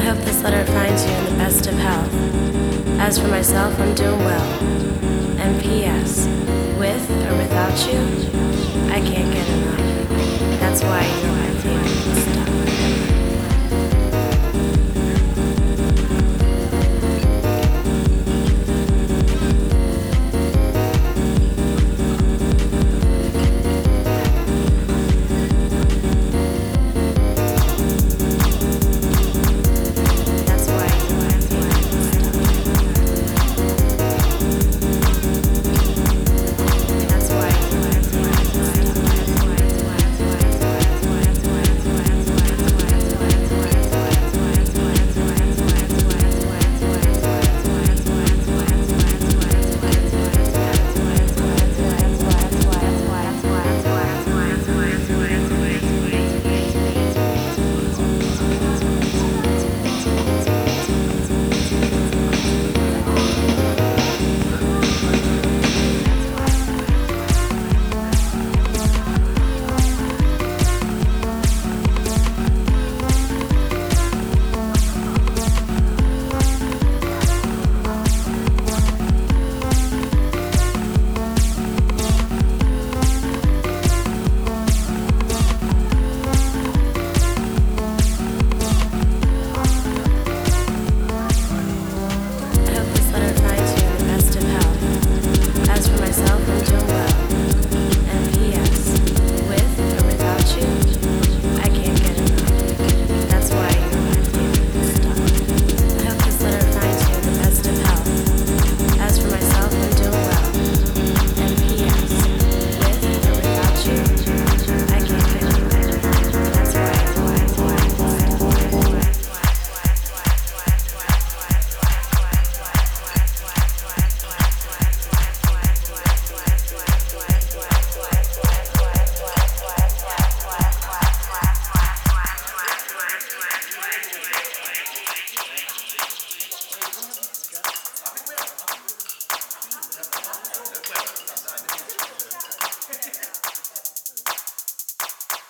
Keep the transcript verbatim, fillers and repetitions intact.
hope this letter finds you in the best of health. As for myself, I'm doing well. And P S. With or without you, I can't get enough. That's why you're